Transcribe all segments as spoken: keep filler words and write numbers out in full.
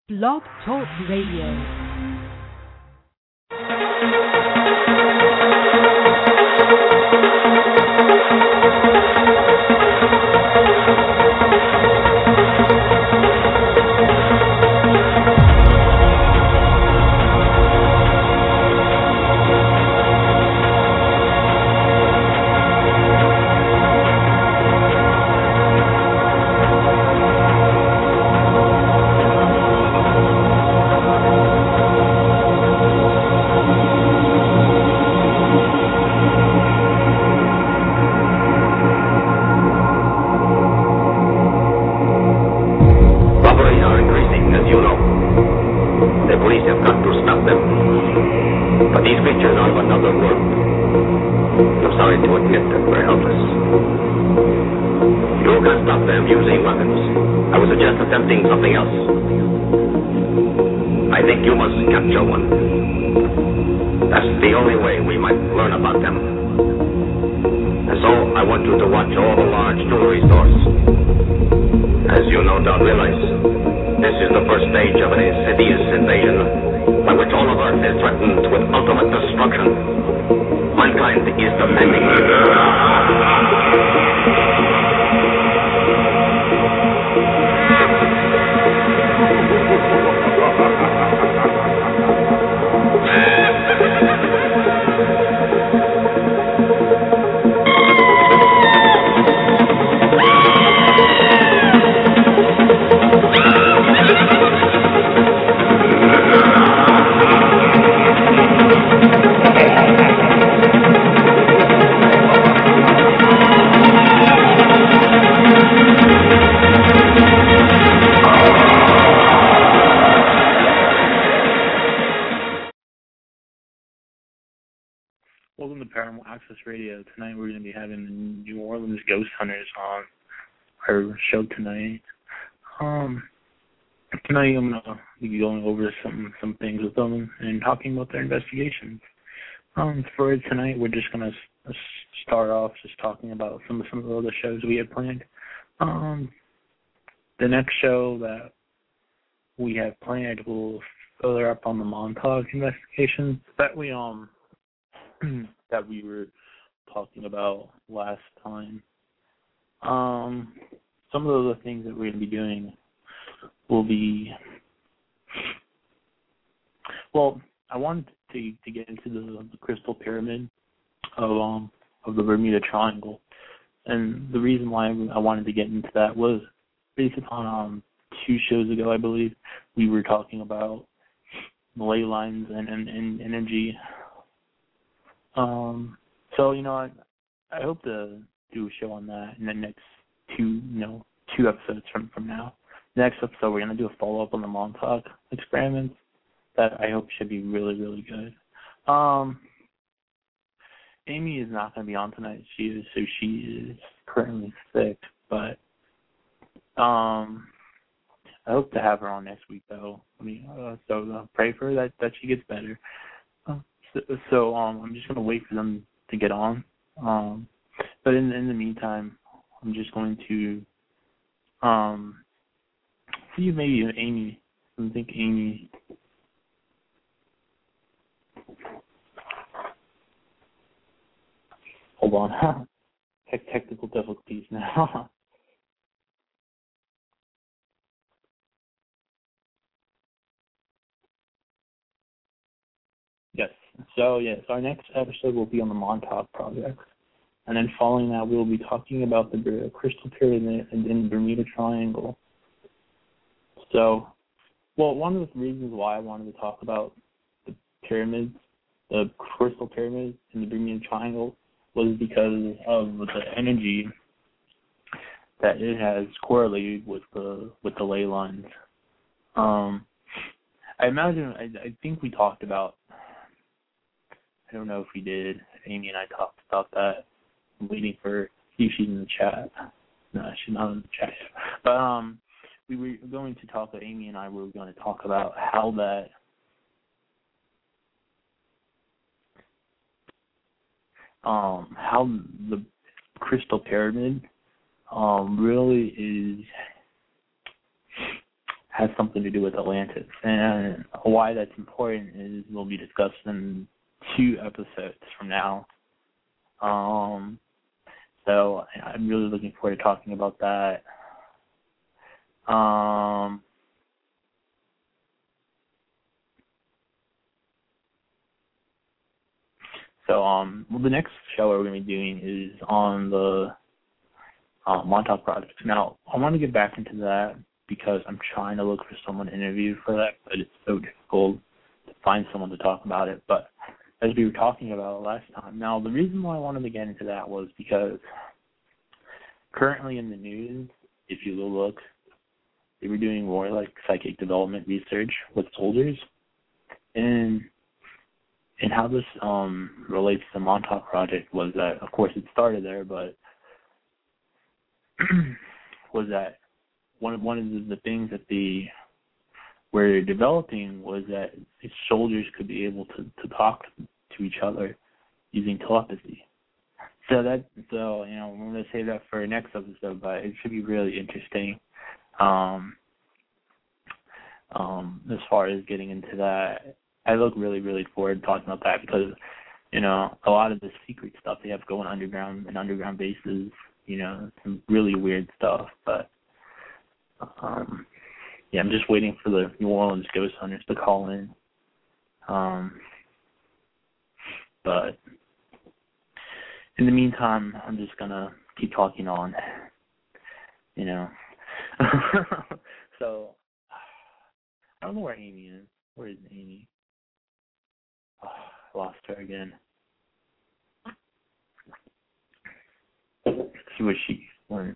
Blog Talk Radio. Welcome to Paranormal Access Radio. Tonight we're going to be having the New Orleans Ghost Hunters on our show tonight. Um, tonight I'm going to be going over some some things with them and talking about their investigations. Um, for tonight we're just going to start off just talking about some of some of the other shows we had planned. Um, the next show that we have planned will further up on the Montauk investigations that we um. that we were talking about last time. Um, some of the other things that we're going to be doing will be, well, I wanted to to get into the, the crystal pyramid of um of the Bermuda Triangle, and the reason why I wanted to get into that was based upon um two shows ago, I believe, we were talking about the ley lines and, and, and energy. Um, so, you know, I, I hope to do a show on that in the next two, you know, two episodes from, from now. Next episode, we're going to do a follow-up on the Montauk experiments that I hope should be really, really good. Um, Amy is not going to be on tonight. She is, so she is currently sick, but um, I hope to have her on next week, though. I mean, uh, so uh, pray for her that, that she gets better. So, so um, I'm just going to wait for them to get on. Um, but in, in the meantime, I'm just going to um, see if maybe Amy, I think Amy, hold on, Tech technical difficulties now. Yes. So, yes, our next episode will be on the Montauk Project. And then following that, we'll be talking about the crystal pyramid in the Bermuda Triangle. So, well, one of the reasons why I wanted to talk about the pyramids, the crystal pyramids in the Bermuda Triangle, was because of the energy that it has correlated with the with the ley lines. Um, I imagine, I, I think we talked about, I don't know if we did. Amy and I talked about that. I'm waiting for her. See if she's in the chat. No, she's not in the chat yet. But um, we were going to talk, Amy and I were going to talk about how that um, how the crystal pyramid um, really is has something to do with Atlantis. And why that's important is will be discussed in two episodes from now. Um, so I'm really looking forward to talking about that. Um, so um, well, the next show we're going to be doing is on the uh, Montauk Project. Now, I want to get back into that because I'm trying to look for someone to interview for that, but it's so difficult to find someone to talk about it. But as we were talking about last time, now the reason why I wanted to get into that was because currently in the news, if you look, they were doing more like psychic development research with soldiers, and and how this um, relates to the Montauk Project was that, of course, it started there, but was that one of one of the, the things that the were developing was that soldiers could be able to, to talk to each other using telepathy. So that so you know I'm going to save that for next episode, but it should be really interesting. Um, um, as far as getting into that, I look really really forward to talking about that because you know a lot of the secret stuff they have going underground and underground bases. You know, some really weird stuff, but um, yeah, I'm just waiting for the New Orleans ghost hunters to call in. Um, but in the meantime, I'm just gonna keep talking on. You know, so I don't know where Amy is. Where is Amy? Oh, I lost her again. See what she went.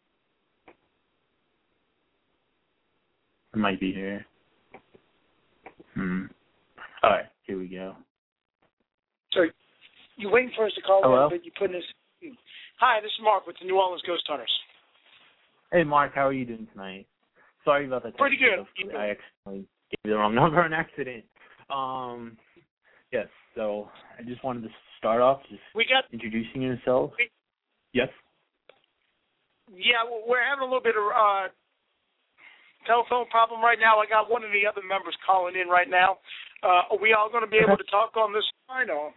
It might be here. Hmm. All right, here we go. So you waiting for us to call Hello? in, but you put this. Hi, this is Mark with the New Orleans Ghost Hunters. Hey, Mark, how are you doing tonight? Sorry about that. Pretty good. I accidentally gave you the wrong number on accident. Um, yes. So I just wanted to start off just we got introducing yourself. We, yes. Yeah, we're having a little bit of uh, telephone problem right now. I got one of the other members calling in right now. Uh, are we all going to be able to talk on this line? Or?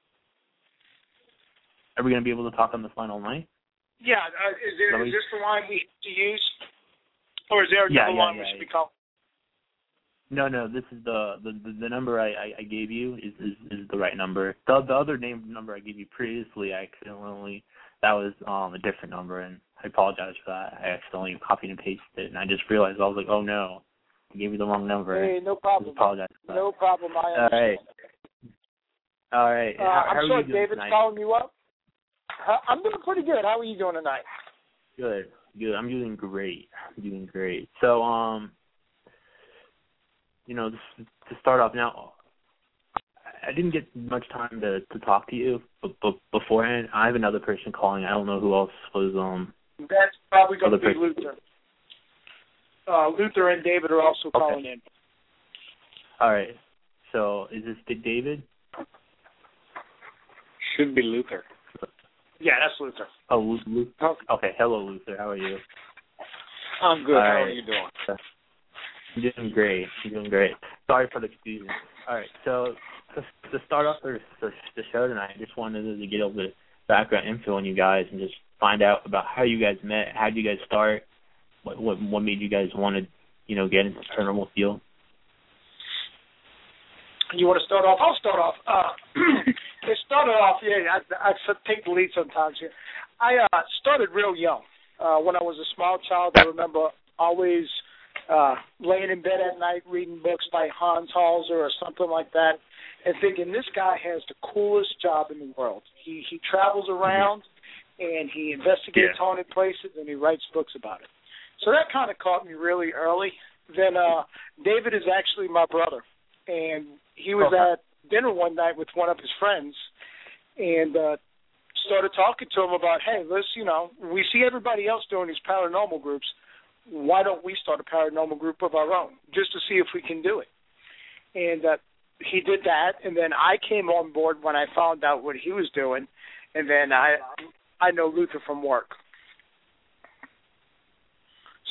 Are we going to be able to talk on this line all night? Yeah. Uh, is, there, is this the line we have to use? Or is there another yeah, yeah, line yeah, we should yeah. be calling? No, no, this is the the, the number I, I, I gave you is, is, is the right number. The, the other name number I gave you previously, I accidentally, that was um, a different number, and I apologize for that. I accidentally copied and pasted it, and I just realized, I was like, oh no, I gave you the wrong number. Hey, no problem. I apologize for that. No problem, I understand. All right. All right. Uh, how, I'm how sorry, are you doing David's tonight? calling you up. Uh, I'm doing pretty good. How are you doing tonight? Good, good. I'm doing great. I'm doing great. So, um, you know, to, to start off now, I didn't get much time to, to talk to you b- b- beforehand. I have another person calling. I don't know who else was. Um, That's probably going to be person. Luther. Uh, Luther and David are also okay. calling in. All right. So, is this David? Should be Luther. Yeah, that's Luther. Oh, Luther. Okay. Hello, Luther. How are you? I'm good. All How right. are you doing? I'm doing great. I'm doing great. Sorry for the confusion. All right. So, to, to start off the, the, the show tonight, I just wanted to get a little bit of background info on you guys and just find out about how you guys met. How did you guys start? What what, what made you guys want to, you know, get into the paranormal field? You want to start off? I'll start off. Uh, it started off, yeah, I, I take the lead sometimes here. I uh, started real young. Uh, when I was a small child, I remember always uh, laying in bed at night reading books by Hans Halser or something like that and thinking this guy has the coolest job in the world. He, he travels around and he investigates yeah. haunted places and he writes books about it. So that kind of caught me really early. Then uh, David is actually my brother, and he was okay. at dinner one night with one of his friends and uh, started talking to him about, hey, let's, you know, we see everybody else doing these paranormal groups. Why don't we start a paranormal group of our own just to see if we can do it? And uh, he did that, and then I came on board when I found out what he was doing, and then I I know Luther from work. So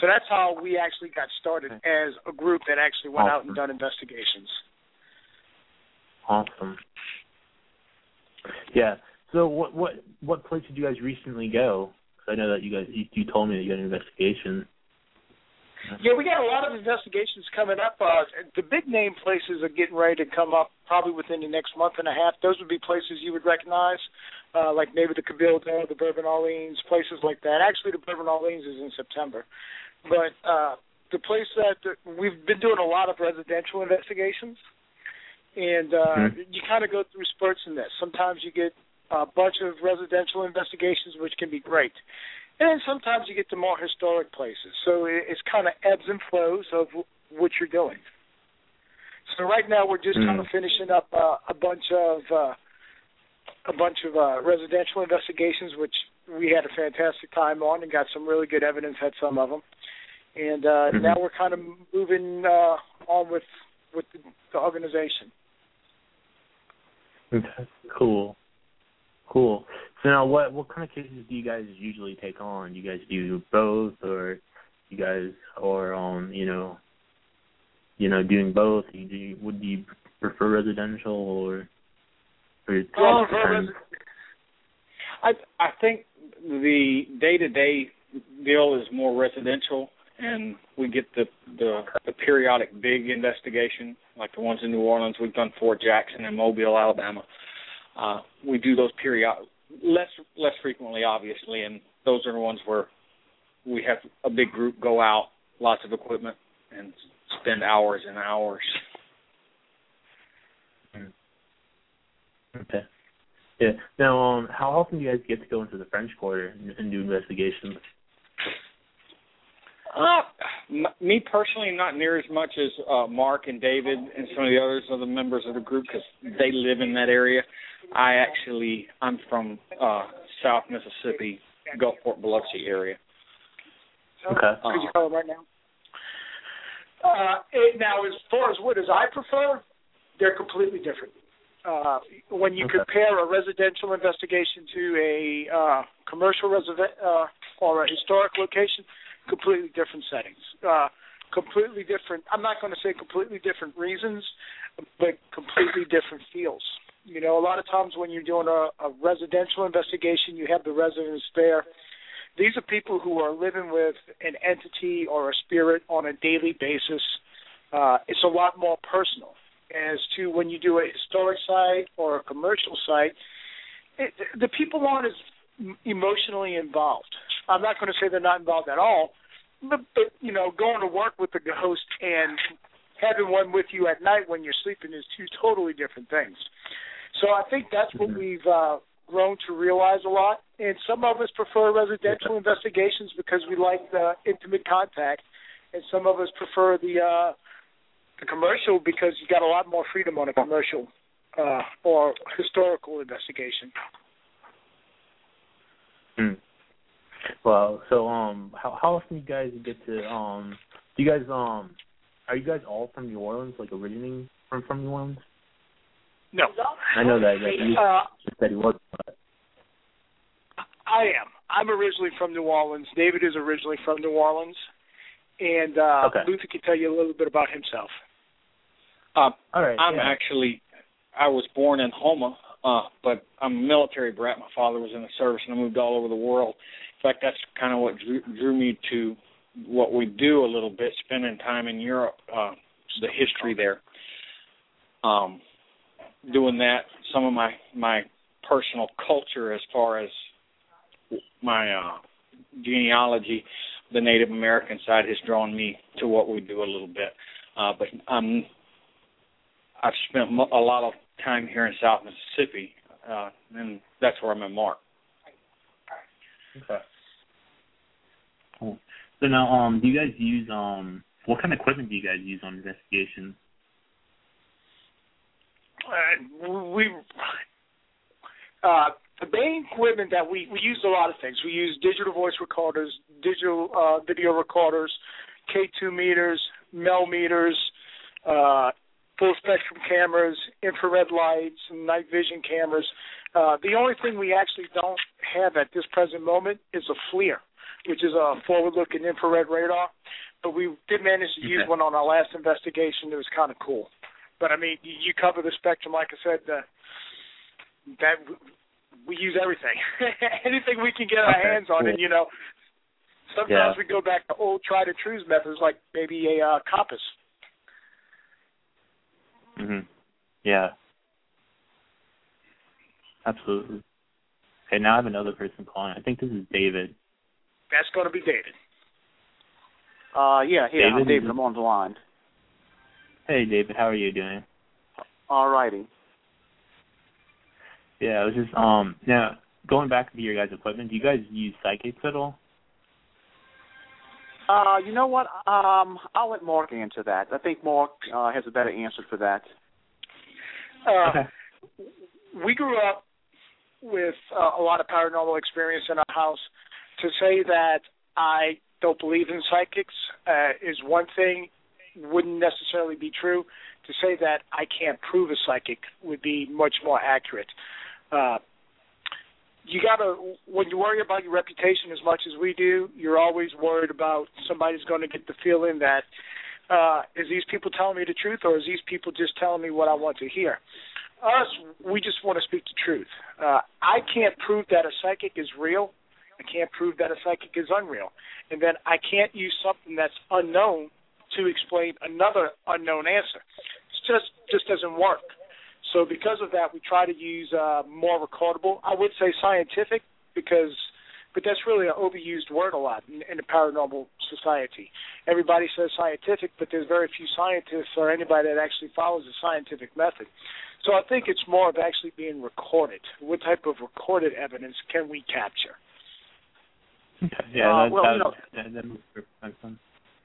So that's how we actually got started as a group that actually went awesome. out and done investigations. Awesome. Yeah. So what what what place did you guys recently go? Because I know that you guys you, you told me that you had an investigation. Yeah, we got a lot of investigations coming up. Uh, the big name places are getting ready to come up probably within the next month and a half. Those would be places you would recognize, uh, like maybe the Cabildo, the Bourbon Orleans, places like that. Actually, the Bourbon Orleans is in September. But uh, the place that uh, we've been doing a lot of residential investigations, and uh, mm-hmm. you kind of go through spurts in this. Sometimes you get a bunch of residential investigations, which can be great. And then sometimes you get to more historic places. So it's kind of ebbs and flows of what you're doing. So right now we're just mm. kind of finishing up uh, a bunch of uh, a bunch of uh, residential investigations, which we had a fantastic time on and got some really good evidence at some of them. And uh, mm-hmm. now we're kind of moving uh, on with with the, the organization. Okay, cool. Cool. So now, what what kind of cases do you guys usually take on? Do you guys do both, or you guys, or um, you know, you know, doing both? Do you, would you prefer residential or? or well, I I think the day to day deal is more residential, and we get the, the the periodic big investigation like the ones in New Orleans. We've done Fort Jackson and Mobile, Alabama. Uh, we do those period less less frequently, obviously, and those are the ones where we have a big group go out, lots of equipment, and spend hours and hours. Okay. Yeah. Now, um, how often do you guys get to go into the French Quarter and, and do investigations? Uh, m- me personally, not near as much as uh, Mark and David and some of the others of the members of the group because they live in that area. I actually, I'm from uh, South Mississippi, Gulfport, Biloxi area. Okay. Uh, Could you call them right now? Uh, it, now, as far as what as I prefer, they're completely different. Uh, when you okay. compare a residential investigation to a uh, commercial resident uh, or a historic location, completely different settings, uh, completely different. I'm not going to say completely different reasons, but completely different feels. You know, a lot of times when you're doing a, a residential investigation, you have the residents there. These are people who are living with an entity or a spirit on a daily basis. Uh, it's a lot more personal. As to when you do a historic site or a commercial site, it, the people aren't as emotionally involved. I'm not going to say they're not involved at all, but, but, you know, going to work with the ghost and having one with you at night when you're sleeping is two totally different things. So I think that's what we've uh, grown to realize a lot. And some of us prefer residential investigations because we like the intimate contact, and some of us prefer the uh, the commercial because you got a lot more freedom on a commercial uh, or historical investigation. Hmm. Well, so um, how how often do you guys get to um? Do you guys um? Are you guys all from New Orleans, like originating from from New Orleans? No, I know that, that you uh, just said he was. But. I am. I'm originally from New Orleans. David is originally from New Orleans, and uh, okay. Luther can tell you a little bit about himself. Uh, all right. I'm yeah. actually. I was born in Houma, uh, but I'm a military brat. My father was in the service, and I moved all over the world. In fact, that's kind of what drew, drew me to what we do a little bit, spending time in Europe, uh, the history there. Um, doing that, some of my, my personal culture as far as my uh, genealogy, the Native American side has drawn me to what we do a little bit. Uh, but um, I've spent a lot of time here in South Mississippi, uh, and that's where I met Mark. Okay. Cool. So now, um, do you guys use um, what kind of equipment do you guys use on investigations? Uh, we uh, the main equipment that we we use a lot of things. We use digital voice recorders, digital uh, video recorders, K two meters, Mel meters, uh, full spectrum cameras, infrared lights, and night vision cameras. Uh, the only thing we actually don't have at this present moment is a FLIR. which is a forward-looking infrared radar. But we did manage to use okay. one on our last investigation. It was kind of cool. But, I mean, you cover the spectrum, like I said, uh, that we use everything. Anything we can get our okay, hands on. cool. And, you know, sometimes yeah. we go back to old tried-and-true methods like maybe a uh, compass. Mm-hmm. Yeah. Absolutely. Okay, now I have another person calling. I think this is David. That's going to be David. Uh, yeah, here, David, I'm David. I'm on the line. Hey, David. How are you doing? All righty. Yeah, I was just, um, now, going back to your guys' equipment, do you guys use psychics at all? Uh, you know what? Um, I'll let Mark answer that. I think Mark uh, has a better answer for that. Uh, Okay. We grew up with uh, a lot of paranormal experience in our house. To say that I don't believe in psychics uh, is one thing, wouldn't necessarily be true. To say that I can't prove a psychic would be much more accurate. Uh, you gotta, when you worry about your reputation as much as we do, you're always worried about somebody's going to get the feeling that uh, is these people telling me the truth, or is these people just telling me what I want to hear? Us, we just want to speak the truth. Uh, I can't prove that a psychic is real. I can't prove that a psychic is unreal. And then I can't use something that's unknown to explain another unknown answer. It just just doesn't work. So because of that, we try to use uh, more recordable. I would say scientific, because, but that's really an overused word a lot in, in the paranormal society. Everybody says scientific, but there's very few scientists or anybody that actually follows the scientific method. So I think it's more of actually being recorded. What type of recorded evidence can we capture? Okay. Yeah, Uh, that, well, that, you know, that, that makes perfect sense.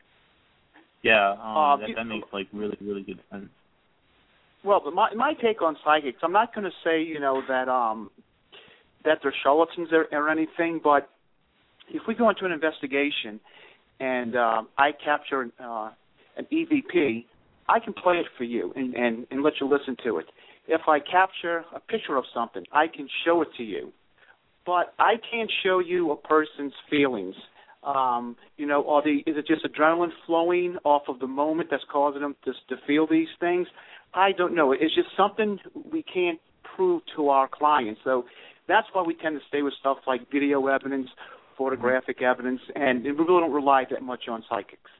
Yeah, um, uh, that, you, that makes, like, really, really good sense. Well, but my my take on psychics, I'm not going to say, you know, that um that they're charlatans or, or anything, but if we go into an investigation and uh, I capture uh, an E V P, I can play it for you and, and, and let you listen to it. If I capture a picture of something, I can show it to you. But I can't show you a person's feelings. Um, you know, are the, is it just adrenaline flowing off of the moment that's causing them to, to feel these things? I don't know. It's just something we can't prove to our clients. So that's why we tend to stay with stuff like video evidence, photographic evidence, and we really don't rely that much on psychics.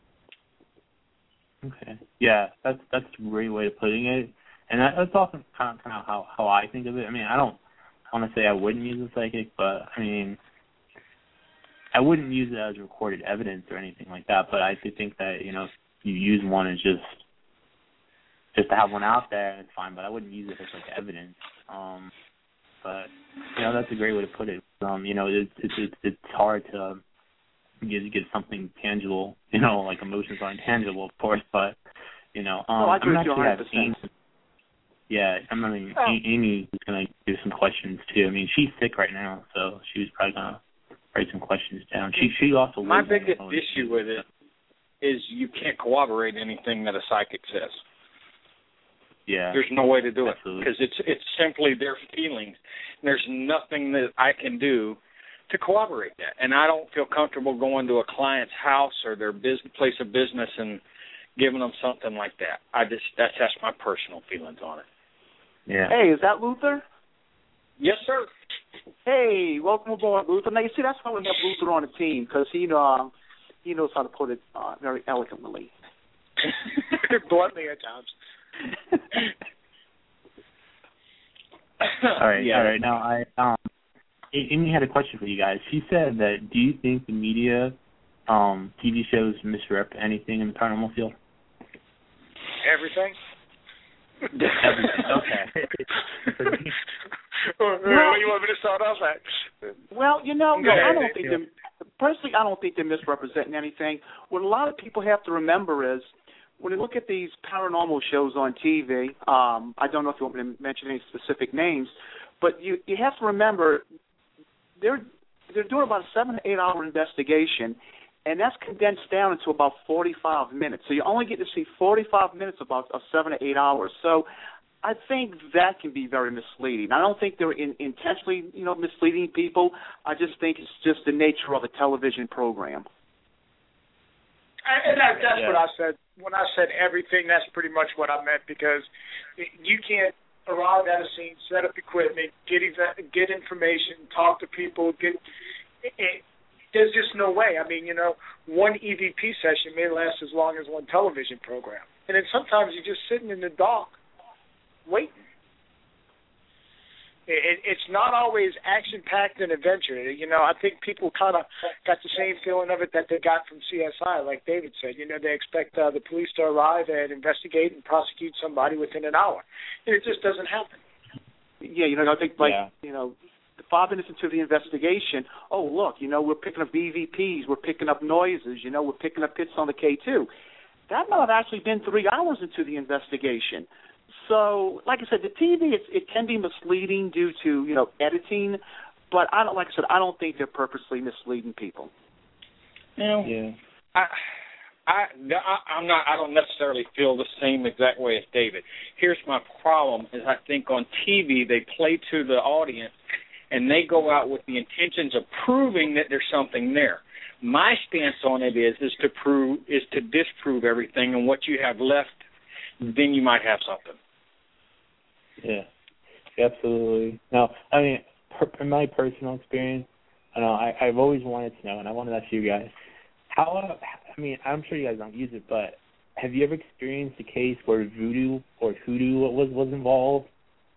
Okay. Yeah, that's that's a great way of putting it, and that, that's often kind of, kind of how, how I think of it. I mean, I don't want to say I wouldn't use a psychic, but I mean, I wouldn't use it as recorded evidence or anything like that. But I do think that, you know, if you use one as just just to have one out there, it's fine. But I wouldn't use it as like evidence. Um, but you know, that's a great way to put it. Um, you know, it's it's it's, it's hard to get get something tangible. You know, like emotions are intangible, of course. But you know, um, no, I agree I'm with you actually one hundred have percent. Amy, yeah, I mean, Oh. Amy is gonna do some questions too. I mean, she's sick right now, so she was probably gonna write some questions down. She she also My lives in biggest Illinois. issue with it is you can't corroborate anything that a psychic says. Yeah, There's no way to do it absolutely. because it's it's simply their feelings. And there's nothing that I can do to corroborate that. And I don't feel comfortable going to a client's house or their business, place of business and giving them something like that. I just that's that's my personal feelings on it. Yeah. Hey, is that Luther? Yes, sir. Hey, welcome aboard, Luther. Now, you see, that's why we have Luther on the team, because he, uh, he knows how to put it uh, very eloquently. Bluntly at times. all right, Yeah. all right. Now, I um, Amy had a question for you guys. She said that, do you think the media, um, T V shows misrep anything in the paranormal field? Everything? Everything. Okay. Well, what you want me to start off at? Well, you know, no, Okay. I don't think they're, personally, I don't think they're misrepresenting anything. What a lot of people have to remember is, when you look at these paranormal shows on T V, um, I don't know if you want me to mention any specific names, but you you have to remember they're they're doing about a seven to eight hour investigation, and that's condensed down into about forty-five minutes. So you only get to see forty-five minutes about of seven to eight hours. So I think that can be very misleading. I don't think they're in, intentionally, you know, misleading people. I just think it's just the nature of a television program. And that, that's yeah. what I said. When I said everything, that's pretty much what I meant, because you can't arrive at a scene, set up equipment, get get information, talk to people. Get it, it, there's just no way. I mean, you know, one E V P session may last as long as one television program. And then sometimes you're just sitting in the dark waiting. It, it's not always action-packed and adventure. You know, I think people kind of got the same feeling of it that they got from C S I, like David said. You know, they expect uh, the police to arrive and investigate and prosecute somebody within an hour. And it just doesn't happen. Yeah, you know, I think, like, yeah. you know, five minutes into the investigation, oh, look, you know, we're picking up E V Ps, we're picking up noises, you know, we're picking up hits on the K two. That might have actually been three hours into the investigation. So, like I said, the T V, it, it can be misleading due to, you know, editing, but I don't, like I said, I don't think they're purposely misleading people. You know, yeah. I, I, I'm not. I don't necessarily feel the same exact way as David. Here's my problem: is I think on T V they play to the audience, and they go out with the intentions of proving that there's something there. My stance on it is is to prove is to disprove everything, and what you have left, then you might have something. Yeah, absolutely. No, I mean, per, in my personal experience, I know I, I've always wanted to know, and I wanted to ask you guys, how, uh, I mean, I'm sure you guys don't use it, but have you ever experienced a case where voodoo or hoodoo was, was involved?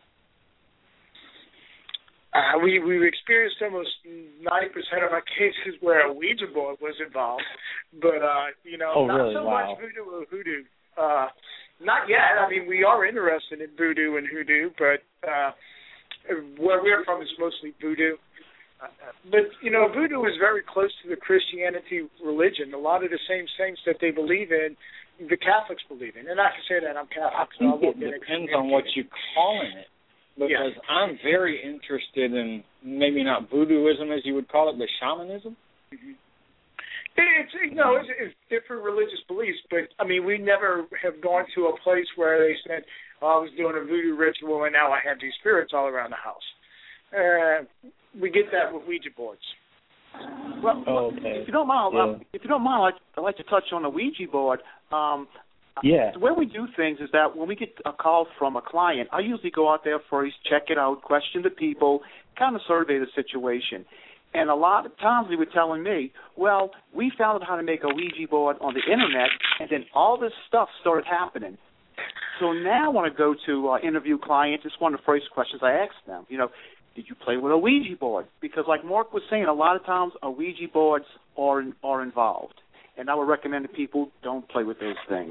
Uh, we, we've experienced almost ninety percent of our cases where a Ouija board was involved, but, uh, you know, oh, not really? so wow. much voodoo or hoodoo. Uh, not yet. I mean, we are interested in voodoo and hoodoo, but uh, where we're from is mostly voodoo. Uh, but, you know, voodoo is very close to the Christianity religion. A lot of the same things that they believe in, the Catholics believe in. And I can say that I'm Catholic. I think so I it depends on what you're calling it. Because yeah. I'm very interested in maybe not voodooism as you would call it, but shamanism. Mm-hmm. It's, you know, it's, it's different religious beliefs, but, I mean, we never have gone to a place where they said, oh, I was doing a voodoo ritual and now I have these spirits all around the house. Uh, we get that with Ouija boards. Well, oh, okay. if you don't mind, yeah. uh, if you don't mind, I'd like, I'd like to touch on the Ouija board. Um, yeah. The way we do things is that when we get a call from a client, I usually go out there first, check it out, question the people, kind of survey the situation. And a lot of times they were telling me, well, we found out how to make a Ouija board on the Internet, and then all this stuff started happening. So now when I go to uh, interview clients, it's one of the first questions I ask them, you know, did you play with a Ouija board? Because like Mark was saying, a lot of times a Ouija boards are, are involved. And I would recommend that people don't play with those things.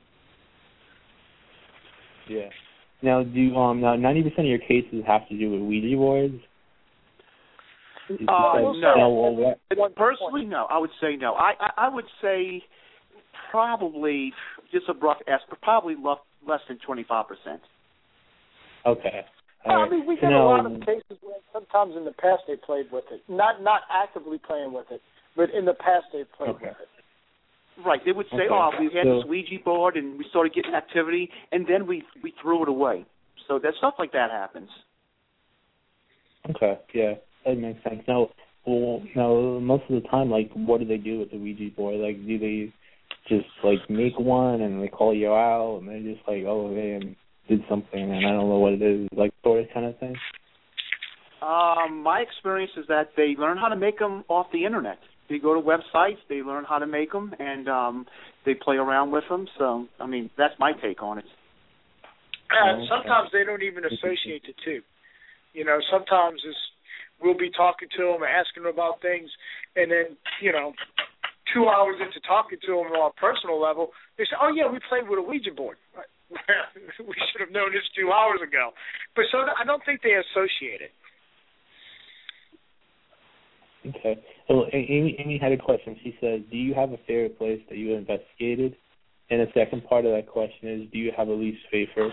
Yeah. Now, do um now ninety percent of your cases have to do with Ouija boards? Uh, no. no well, Personally, no. I would say no. I, I, I would say probably, just a rough estimate, probably less, less than twenty-five percent. Okay. Well, right. I mean, we so have now, a lot of cases where sometimes in the past they played with it. Not not actively playing with it, but in the past they played okay. with it. Right. They would say, okay. oh, we had so, this Ouija board and we started getting activity, and then we, we threw it away. So that stuff like that happens. Okay, yeah, that makes sense. Now, well, now, most of the time, like, what do they do with the Ouija board? Like, do they just, like, make one and they call you out and they're just like, oh, they did something and I don't know what it is, like, sort of kind of thing? Um, my experience is that they learn how to make them off the Internet. They go to websites, they learn how to make them, and um, they play around with them. So, I mean, that's my take on it. Uh, sometimes they don't even associate the two. You know, sometimes it's, we'll be talking to them, asking them about things, and then, you know, two hours into talking to them on a personal level, they say, oh, yeah, we played with a Ouija board. We should have known this two hours ago. But so I don't think they associate it. Okay. So Amy, Amy had a question. She says, do you have a favorite place that you investigated? And the second part of that question is, do you have a least favorite?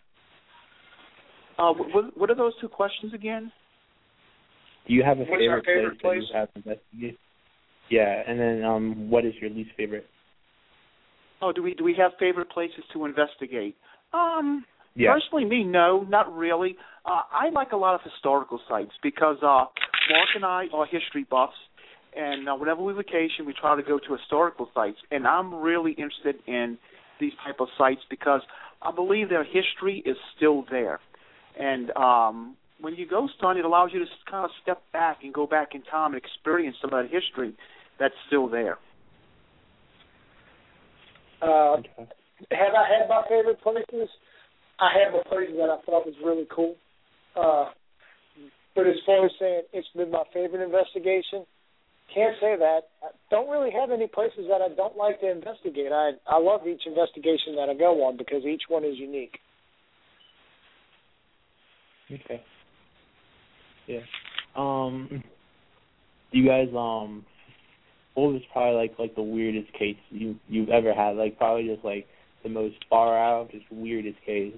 Uh, what, what are those two questions again? Do you have a What's favorite, our favorite place, place that you have investigated? Yeah, and then um, what is your least favorite? Oh, do we do we have favorite places to investigate? Um, Yeah. Personally, me, no, not really. Uh, I like a lot of historical sites because uh, Mark and I are history buffs, and uh, whenever we vacation, we try to go to historical sites. And I'm really interested in these type of sites because I believe their history is still there. And um, when you ghost hunt, it allows you to kind of step back and go back in time and experience some of that history that's still there. Uh, have I had my favorite places? I have a place that I thought was really cool. Uh, but as far as saying it's been my favorite investigation, can't say that. I don't really have any places that I don't like to investigate. I I love each investigation that I go on because each one is unique. Okay. Yeah. Um. You guys, um, what was probably like like the weirdest case you you've ever had? Like probably just like the most far out, just weirdest case.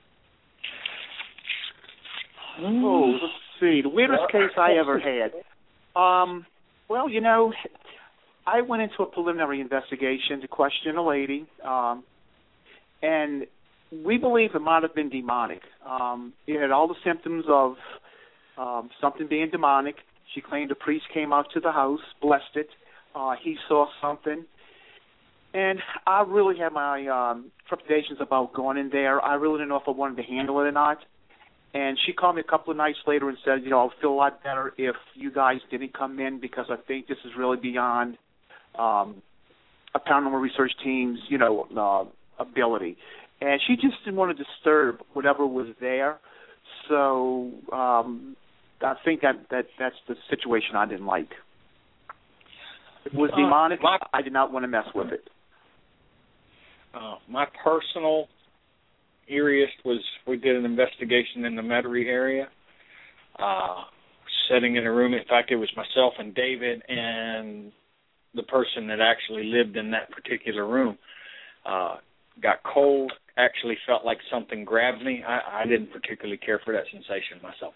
Oh, let's see. The weirdest case I ever had. Um. Well, you know, I went into a preliminary investigation to question a lady, um, and we believe it might have been demonic. Um, it had all the symptoms of um, something being demonic. She claimed a priest came out to the house, blessed it. Uh, he saw something. And I really had my um, trepidations about going in there. I really didn't know if I wanted to handle it or not. And she called me a couple of nights later and said, you know, I'll feel a lot better if you guys didn't come in because I think this is really beyond um, a paranormal research team's, you know, uh, ability. And she just didn't want to disturb whatever was there. So um, I think that, that that's the situation I didn't like. It was demonic. Uh, my, I did not want to mess with it. Uh, my personal eeriest was we did an investigation in the Metairie area, uh, sitting in a room. In fact, it was myself and David and the person that actually lived in that particular room. Uh, got cold, actually felt like something grabbed me. I, I didn't particularly care for that sensation myself.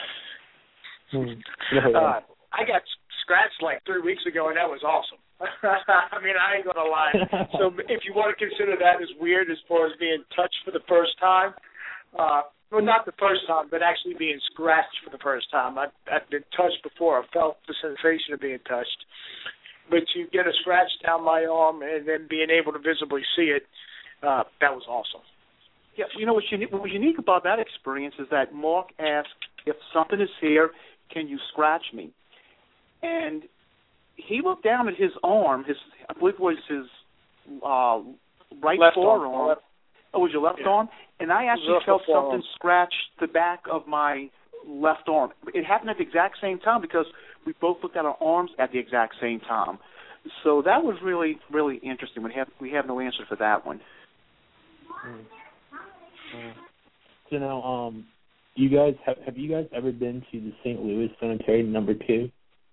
uh, I got scratched like three weeks ago, and that was awesome. I mean, I ain't going to lie. So if you want to consider that as weird as far as being touched for the first time, uh, well, not the first time, but actually being scratched for the first time. I, I've been touched before. I felt the sensation of being touched. But you get a scratch down my arm and then being able to visibly see it, uh, that was awesome. Yeah, you know what's unique, what was unique about that experience is that Mark asked, if something is here, can you scratch me? And he looked down at his arm, his I believe it was his uh, right left forearm. Arm. Left. Oh, was your left yeah. arm? And I actually felt something scratch the back of my left arm. It happened at the exact same time because we both looked at our arms at the exact same time. So that was really, really interesting. We have we have no answer for that one. Mm. So now, um, you guys have have you guys ever been to the Saint Louis Cemetery number two?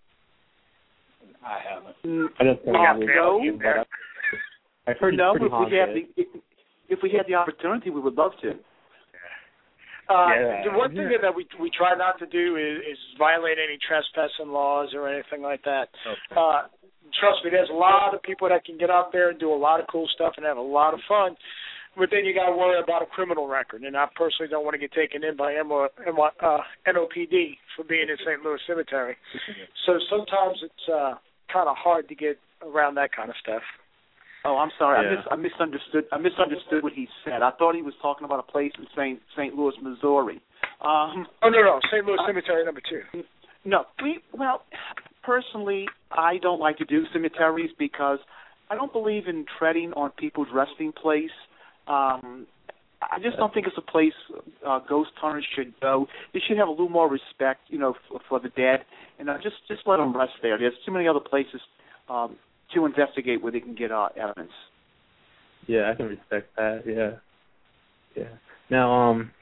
I haven't. Mm, I don't think yeah, no, no. I've heard no, it's but pretty if we, have haunted. the, if, if we had the opportunity, we would love to. Uh, yeah. The one thing that we we try not to do is, is violate any trespassing laws or anything like that. Okay. Uh, trust me, there's a lot of people that can get out there and do a lot of cool stuff and have a lot of fun. But then you got to worry about a criminal record, and I personally don't want to get taken in by M O, uh, N O P D for being in Saint Louis Cemetery. So sometimes it's uh, kind of hard to get around that kind of stuff. Oh, I'm sorry. Yeah. I, mis- I misunderstood. I misunderstood what he said. I thought he was talking about a place in Saint Saint Louis, Missouri. Um, oh no, no, Saint Louis Cemetery number two. No, we well, personally, I don't like to do cemeteries because I don't believe in treading on people's resting place. Um, I just don't think it's a place uh, ghost hunters should go. They should have a little more respect, you know, for, for the dead, and uh, just just let them rest there. There's too many other places um, to investigate where they can get uh, evidence. Yeah, I can respect that. Yeah, yeah. Now, um,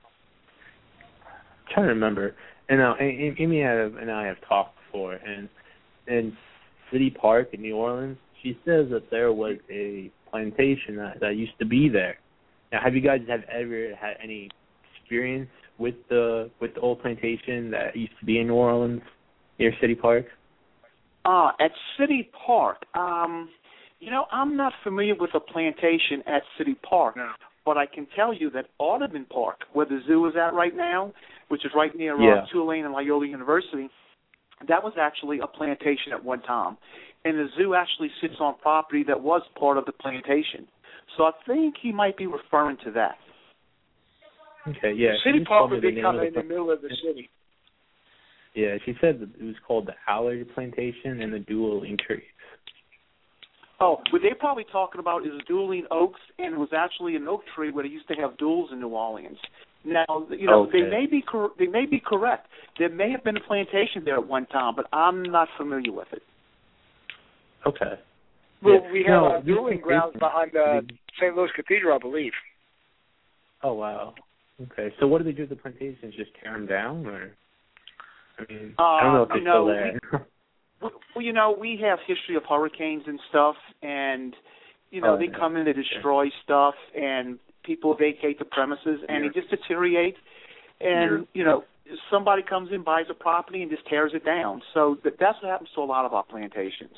I'm trying to remember, and now Amy and I have, and I have talked before, and in City Park in New Orleans, she says that there was a plantation that, that used to be there. Now, have you guys have ever had any experience with the with the old plantation that used to be in New Orleans near City Park? Uh, at City Park, um, you know, I'm not familiar with a plantation at City Park. No. but I can tell you that Audubon Park, where the zoo is at right now, which is right near Yeah. uh, Tulane and Loyola University, that was actually a plantation at one time. And the zoo actually sits on property that was part of the plantation. So I think he might be referring to that. Okay, yeah. City she Park told me would the be name kind of of in the the middle of the city. Yeah, she said that it was called the Allard Plantation and the Dueling Trees. Oh, what they're probably talking about is dueling oaks, and it was actually an oak tree where they used to have duels in New Orleans. Now, you know, Okay. they may be cor- they may be correct. There may have been a plantation there at one time, but I'm not familiar with it. Okay. Well, Yeah. we have No, uh, these dueling grounds plantations- behind uh, Saint Louis Cathedral, I believe. Oh, wow. Okay, so what do they do with the plantations? Just tear them down, or? I mean, Uh, I don't know if they're you still know, there. Well, you know, we have history of hurricanes and stuff, and you know, Oh, they yeah. come in, they destroy stuff, and people vacate the premises, and Yeah. they just deteriorate. And you know, somebody comes in, buys a property, and just tears it down. So th- that's what happens to a lot of our plantations.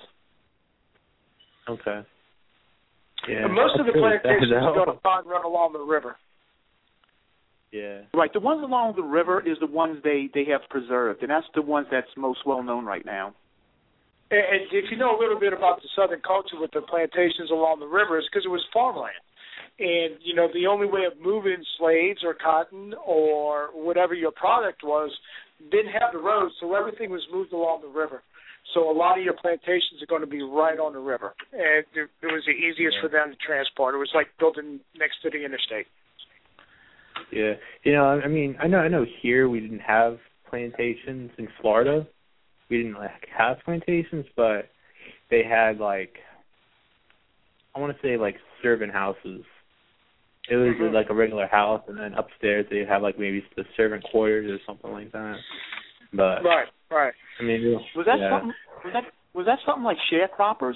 Okay. Yeah. And most of the that's really sad, plantations though. go to find run along the river. Yeah. Right, the ones along the river is the ones they they have preserved, and that's the ones that's most well known right now. And and if you know a little bit about the Southern culture with the plantations along the river, it's because it was farmland. And, you know, the only way of moving slaves or cotton or whatever your product was didn't have the roads, so everything was moved along the river. So a lot of your plantations are going to be right on the river. And it, it was the easiest Yeah. for them to transport. It was like building next to the interstate. Yeah. You know, I mean, I know, I know here we didn't have plantations in Florida. We didn't like have plantations, but they had like, I want to say like servant houses. It was Mhm. like a regular house, and then upstairs they'd have like maybe the servant quarters or something like that. But Right, right. I mean, it, Was that yeah. something? Was that was that something like sharecroppers?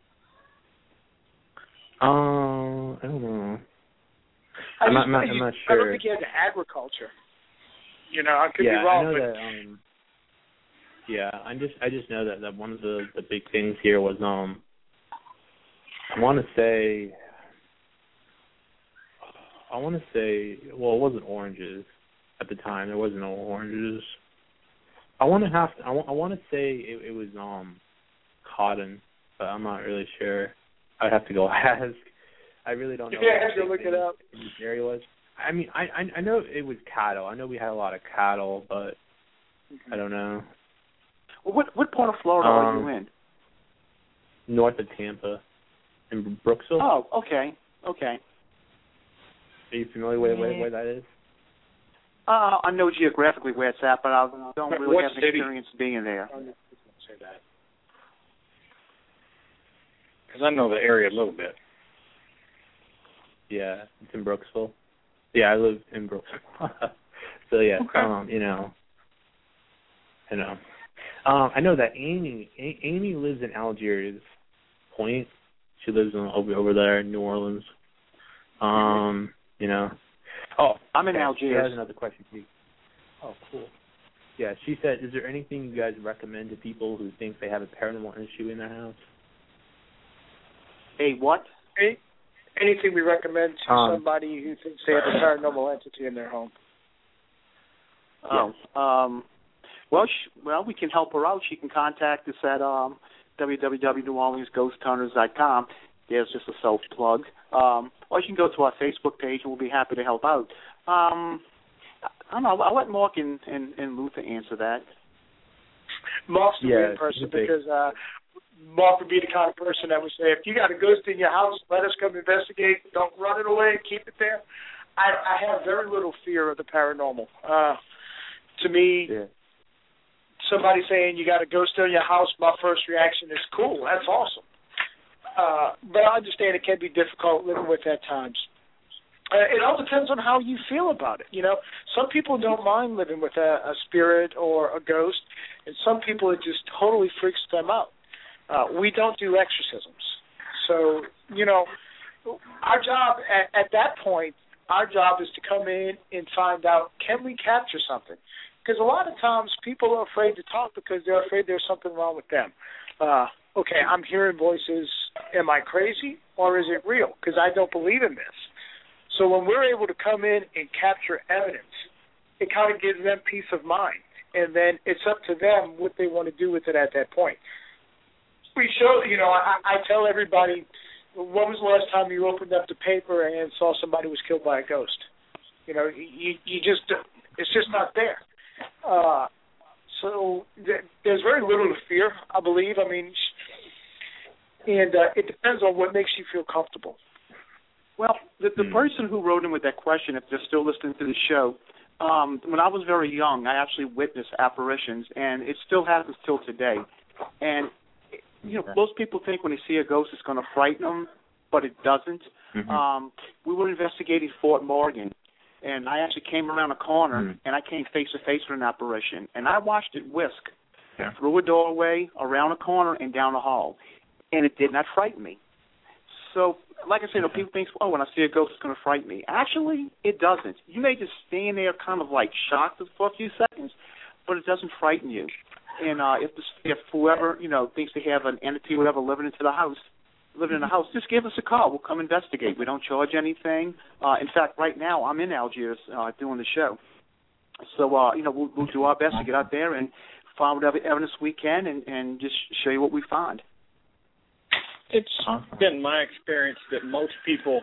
Um, I don't know. I I'm not- just- I'm not- you- I'm not I don't sure. think you had agriculture. You know, I could yeah, be wrong, I know but that. Um, yeah, I just I just know that, that one of the, the big things here was um, I want to say, I want to say, well, it wasn't oranges at the time. There wasn't no oranges. I want to have to, I want I want to say it, it was um, cotton, but I'm not really sure. I'd have to go ask. I really don't know. Yeah, what have to the look thing it up. in this area was. I mean, I, I I know it was cattle. I know we had a lot of cattle, but I don't know. Well, what what part of Florida are Um, you in? North of Tampa, in Brooksville. Oh, okay, okay. Are you familiar with where, where that is? Uh, I know geographically where it's at, but I don't really What have an city? experience being there. Say that. Because I know the area a little bit. Yeah, it's in Brooksville. Yeah, I live in Brooksville. So yeah, Okay. um, you know, you know, um, I know that Amy, A- Amy lives in Algiers Point. She lives in, over over there in New Orleans. Um, you know. Oh, I'm in okay, Algiers. She has another question for you. Oh, cool. Yeah, she said, is there anything you guys recommend to people who think they have a paranormal issue in their house? Hey, what? Any, anything we recommend to Um, somebody who thinks they have a paranormal entity in their home? Oh, um, well, sh- well, we can help her out. She can contact us at um, w w w dot new orleans ghost hunters dot com. There's just a self plug. Um, or you can go to our Facebook page, and we'll be happy to help out. Um, I don't know. I'll let Mark and, and, and Luther answer that. Mark's the Yeah, weird person it's a big- because uh, Mark would be the kind of person that would say, if you got a ghost in your house, let us come investigate. Don't run it away. Keep it there. I, I have very little fear of the paranormal. Uh, to me, Yeah. somebody saying you got a ghost in your house, my first reaction is cool. That's awesome. Uh, but I understand it can be difficult living with at times. Uh, it all depends on how you feel about it. You know, some people don't mind living with a, a spirit or a ghost, and some people it just totally freaks them out. Uh, we don't do exorcisms, so you know, our job at, at that point, our job is to come in and find out, can we capture something? Because a lot of times people are afraid to talk because they're afraid there's something wrong with them. Uh, okay, I'm hearing voices. Am I crazy or is it real? Because I don't believe in this. So when we're able to come in and capture evidence, it kind of gives them peace of mind. And then it's up to them what they want to do with it at that point. We show, you know, I, I tell everybody, when was the last time you opened up the paper and saw somebody was killed by a ghost? You know, you, you just, it's just not there. Uh, so th- there's very little to fear, I believe. I mean, and uh, it depends on what makes you feel comfortable. Well, the, the person who wrote in with that question, if they're still listening to the show, um, when I was very young, I actually witnessed apparitions, and it still happens till today. And, you know, most people think when they see a ghost it's going to frighten them, but it doesn't. Mm-hmm. Um, we were investigating Fort Morgan, and I actually came around a corner, mm-hmm. and I came face-to-face with an apparition, and I watched it whisk yeah. through a doorway, around a corner, and down a hall, and it did not frighten me. So, like I said, you know, people think, oh, when I see a ghost, it's going to frighten me. Actually, it doesn't. You may just stand there kind of like shocked for a few seconds, but it doesn't frighten you. And uh, if, the, if whoever, you know, thinks they have an entity or whatever living into the house, living in the house, just give us a call. We'll come investigate. We don't charge anything. Uh, in fact, right now, I'm in Algiers uh, doing the show. So, uh, you know, we'll, we'll do our best to get out there and find whatever evidence we can and, and just show you what we find. It's been my experience that most people,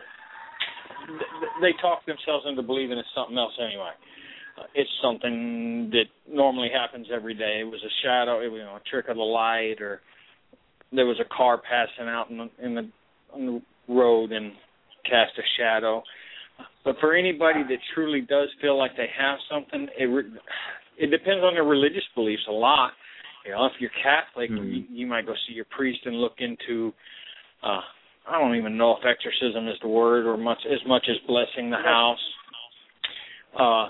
they talk themselves into believing it's something else anyway. Uh, it's something that normally happens every day. It was a shadow, you know, a trick of the light, or there was a car passing out in the, in the, on the road and cast a shadow. But for anybody that truly does feel like they have something, it, it depends on their religious beliefs a lot. You know, if you're Catholic, mm-hmm. you, you might go see your priest and look into, uh, I don't even know if exorcism is the word, or much as much as blessing the house. Uh,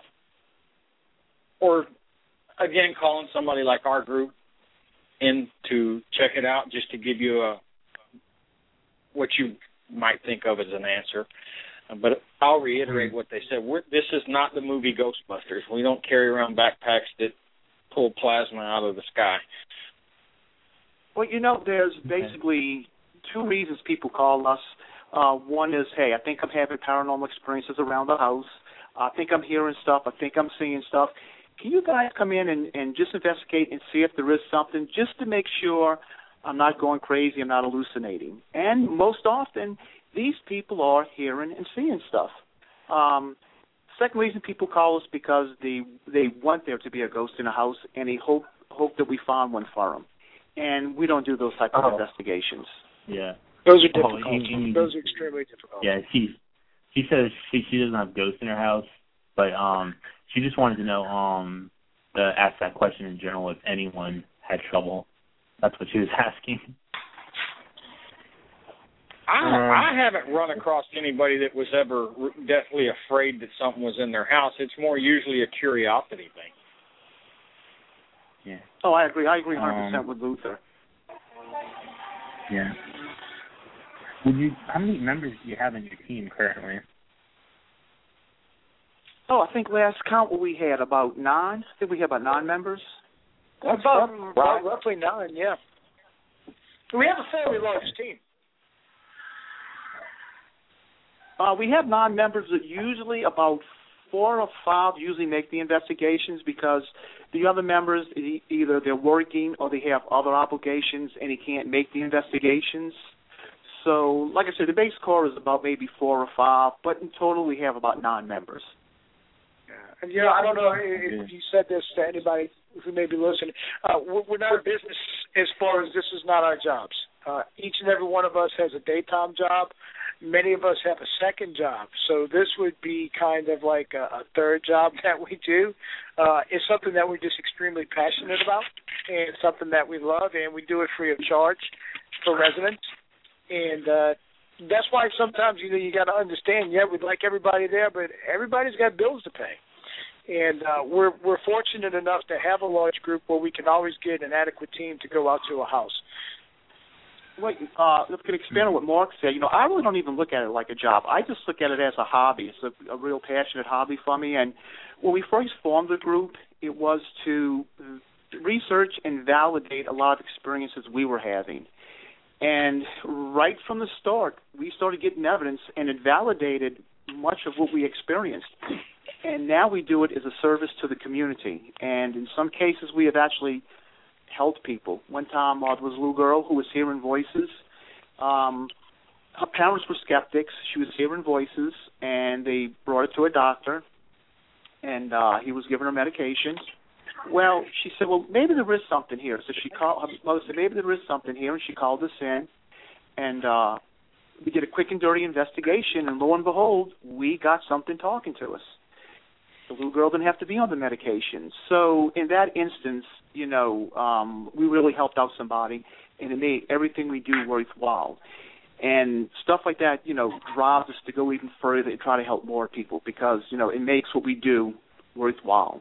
or, again, calling somebody like our group in to check it out just to give you a what you might think of as an answer. But I'll reiterate what they said. We're, this is not the movie Ghostbusters. We don't carry around backpacks that pull plasma out of the sky. Well, you know, there's basically two reasons people call us. Uh, one is, hey, I think I'm having paranormal experiences around the house. I think I'm hearing stuff. I think I'm seeing stuff. Can you guys come in and, and just investigate and see if there is something, just to make sure I'm not going crazy, I'm not hallucinating? And most often, these people are hearing and seeing stuff. Um, second reason people call us because they they want there to be a ghost in a house, and they hope hope that we find one for them. And we don't do those type of oh. investigations. Yeah, those are difficult. Oh, he, he, those are extremely difficult. Yeah, she she says she she doesn't have ghosts in her house, but um she just wanted to know um to ask that question in general if anyone had trouble. That's what she was asking. I, I haven't run across anybody that was ever deathly afraid that something was in their house. It's more usually a curiosity thing. Yeah. Oh, I agree. I agree one hundred percent um, with Luther. Yeah. Would you? How many members do you have in your team currently? Oh, I think last count we had about nine. I think we had about nine members. That's about, about roughly nine. Yeah. We have a fairly large team. Uh, we have non-members that usually about four or five usually make the investigations because the other members, either they're working or they have other obligations and they can't make the investigations. So, like I said, the base core is about maybe four or five, but in total we have about nine members. Yeah. And, you know, I don't know if you said this to anybody who may be listening. Uh, we're not a business as far as this is not our jobs. Uh, each and every one of us has a daytime job. Many of us have a second job, so this would be kind of like a, a third job that we do. Uh, it's something that we're just extremely passionate about, and something that we love, and we do it free of charge for residents. And uh, that's why sometimes, you know, you got to understand, yeah, we'd like everybody there, but everybody's got bills to pay. And uh, we're we're fortunate enough to have a large group where we can always get an adequate team to go out to a house. Wait, uh, if I could expand on what Mark said, you know, I really don't even look at it like a job. I just look at it as a hobby. It's a, a real passionate hobby for me. And when we first formed the group, it was to research and validate a lot of experiences we were having. And right from the start, we started getting evidence, and it validated much of what we experienced. And now we do it as a service to the community. And in some cases, we have actually helped people. One time, uh, there was a little girl who was hearing voices. Um, her parents were skeptics. She was hearing voices, and they brought her to a doctor, and uh, he was giving her medication. Well, she said, well, maybe there is something here. So she called, her mother said, maybe there is something here, and she called us in, and uh, we did a quick and dirty investigation, and lo and behold, we got something talking to us. The little girl didn't have to be on the medication. So in that instance, you know, um, we really helped out somebody, and it made everything we do worthwhile. And stuff like that, you know, drives us to go even further and try to help more people because, you know, it makes what we do worthwhile.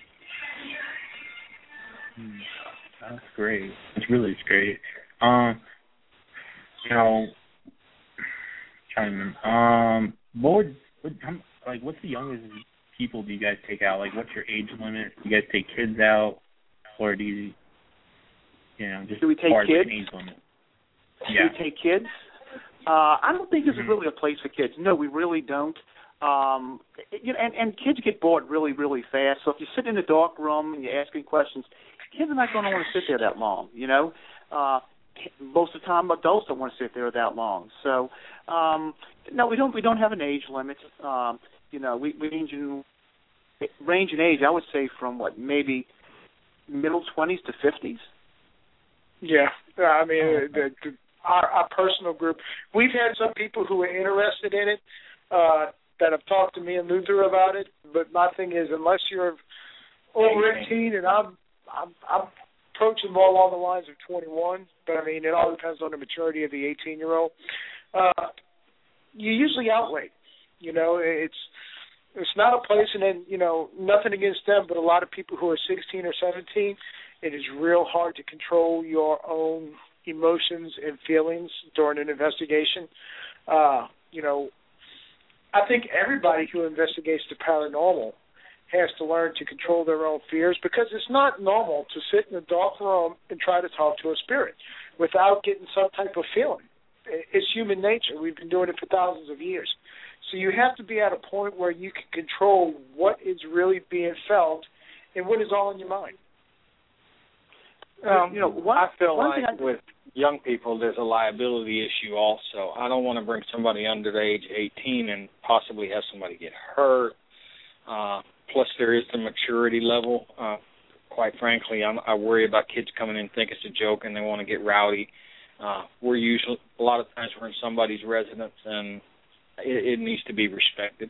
That's great. That's really great. Um, you know, trying to remember. Um, what would, what, how, like, what's the youngest people do you guys take out? Like, what's your age limit? Do you guys take kids out, or do you, you know, just do we take as kids? An age limit? Yeah. Do we take kids? Uh, I don't think there's mm-hmm. really a place for kids. No, we really don't. Um, you know, and, and kids get bored really, really fast. So if you sit in a dark room and you're asking questions, kids are not going to want to sit there that long. You know, uh, most of the time adults don't want to sit there that long. So um, no, we don't. We don't have an age limit. Um, you know, we, we range in range in age. I would say from what maybe middle twenties to fifties. Yeah, I mean oh, okay. the, the, our, our personal group. We've had some people who are interested in it. Uh, that have talked to me and Luther about it, but my thing is, unless you're over eighteen, and I'm, I'm, I'm approaching more along the lines of twenty-one, but I mean, it all depends on the maturity of the eighteen-year-old. Uh, you usually outweigh. You know, it's it's not a place, and then, you know, nothing against them, but a lot of people who are sixteen or seventeen, it is real hard to control your own emotions and feelings during an investigation. Uh, you know, I think everybody who investigates the paranormal has to learn to control their own fears because it's not normal to sit in a dark room and try to talk to a spirit without getting some type of feeling. It's human nature. We've been doing it for thousands of years. So you have to be at a point where you can control what is really being felt and what is all in your mind. Um, you know, one, I feel one like I, with young people, there's a liability issue also. I don't want to bring somebody under the age of eighteen and possibly have somebody get hurt. Uh, plus, there is the maturity level. Uh, quite frankly, I'm, I worry about kids coming in and think it's a joke and they want to get rowdy. Uh, we're usually, a lot of times we're in somebody's residence, and it, it needs to be respected.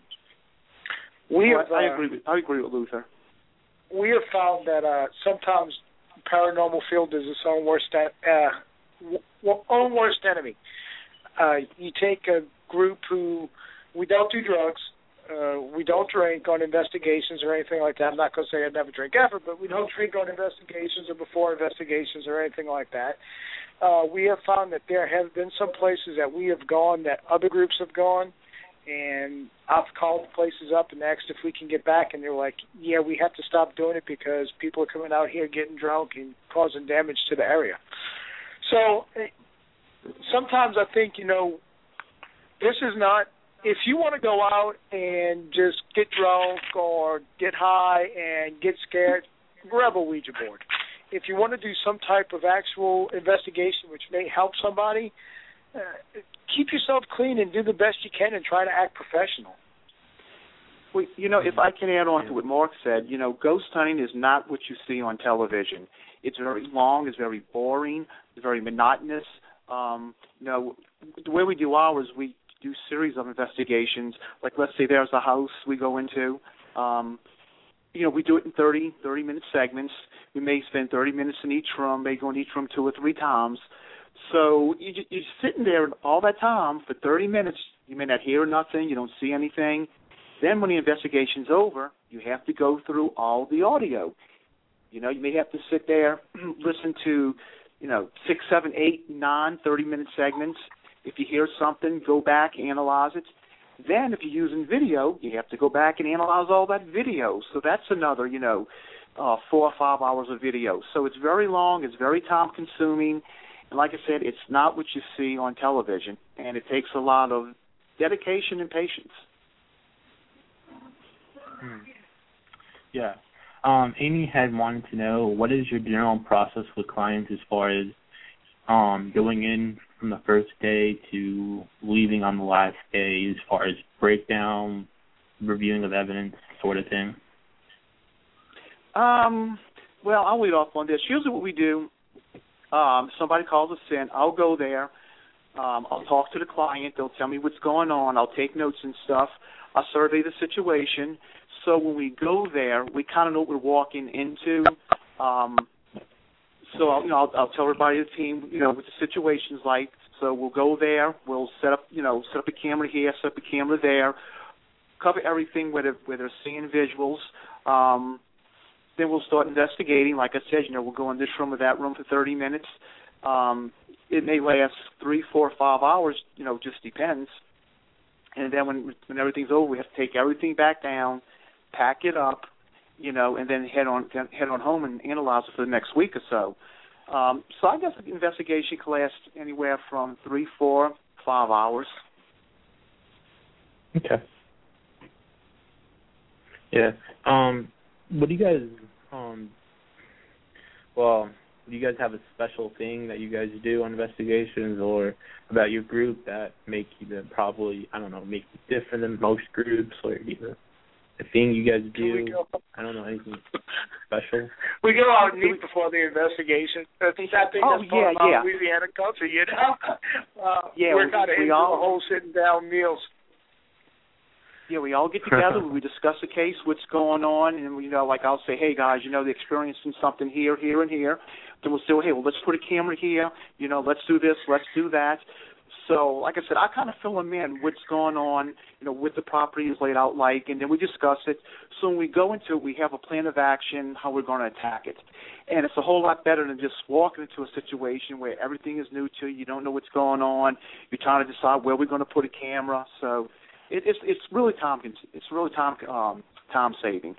We have, I, I uh, agree with I agree with Luther. We have found that uh, sometimes paranormal field is its own worst uh, w- own worst enemy. Uh, you take a group who we don't do drugs, uh, we don't drink on investigations or anything like that. I'm not going to say I'd never drink ever, but we don't drink on investigations or before investigations or anything like that. Uh, we have found that there have been some places that we have gone that other groups have gone, and I've called the places up and asked if we can get back, and they're like, yeah, we have to stop doing it because people are coming out here getting drunk and causing damage to the area. So sometimes I think, you know, this is not, if you want to go out and just get drunk or get high and get scared, grab a Ouija board. If you want to do some type of actual investigation which may help somebody, uh, keep yourself clean and do the best you can and try to act professional. Well, you know, if I can add on to what Mark said, you know, ghost hunting is not what you see on television. It's very long, it's very boring, it's very monotonous. Um, you know, the way we do ours, we do series of investigations. Like, let's say there's a house we go into. Um, you know, we do it in thirty, thirty-minute segments. We may spend thirty minutes in each room, may go in each room two or three times. So you, you're sitting there all that time for thirty minutes. You may not hear nothing. You don't see anything. Then when the investigation's over, you have to go through all the audio. You know, you may have to sit there, listen to, you know, six, seven, eight, nine thirty-minute segments. If you hear something, go back, analyze it. Then if you're using video, you have to go back and analyze all that video. So that's another, you know, uh, four or five hours of video. So it's very long. It's very time-consuming. And like I said, it's not what you see on television. And it takes a lot of dedication and patience. Hmm. Yeah. Um, Amy had wanted to know, what is your general process with clients as far as um, going in from the first day to leaving on the last day, as far as breakdown, reviewing of evidence, sort of thing? Um, well, I'll lead off on this. Usually what we do, um, somebody calls us in, I'll go there, um, I'll talk to the client, they'll tell me what's going on, I'll take notes and stuff, I'll survey the situation. So when we go there, we kind of know what we're walking into. Um, so I'll, you know, I'll, I'll tell everybody in the team, you know, what the situation's like. So we'll go there, we'll set up, you know, set up a camera here, set up a camera there, cover everything where they're, where they're seeing visuals. Um, Then we'll start investigating. Like I said, you know, we'll go in this room or that room for thirty minutes. Um, it may last three, four, five hours. You know, just depends. And then when when everything's over, we have to take everything back down, pack it up, you know, and then head on head on home and analyze it for the next week or so. Um, so I guess the investigation can last anywhere from three, four, five hours. Okay. Yeah. Um. What do you guys, um, well, do you guys have a special thing that you guys do on investigations or about your group that make you the probably, I don't know, make you different than most groups, or either a thing you guys do? I don't know, anything special? We go out and eat before the investigation. I think that thing oh, that's yeah, part yeah. of Louisiana culture, you know? Uh, yeah, we're we, kind of we into all, the whole sitting down meals. Yeah, we all get together, we discuss the case, what's going on, and, you know, like I'll say, hey, guys, you know, they're experiencing something here, here, and here. Then we'll say, well, hey, well, let's put a camera here, you know, let's do this, let's do that. So, like I said, I kind of fill them in what's going on, you know, what the property is laid out like, and then we discuss it. So when we go into it, we have a plan of action, how we're going to attack it. And it's a whole lot better than just walking into a situation where everything is new to you, you don't know what's going on, you're trying to decide where we're going to put a camera. So It, it's it's really time it's really time um, time saving.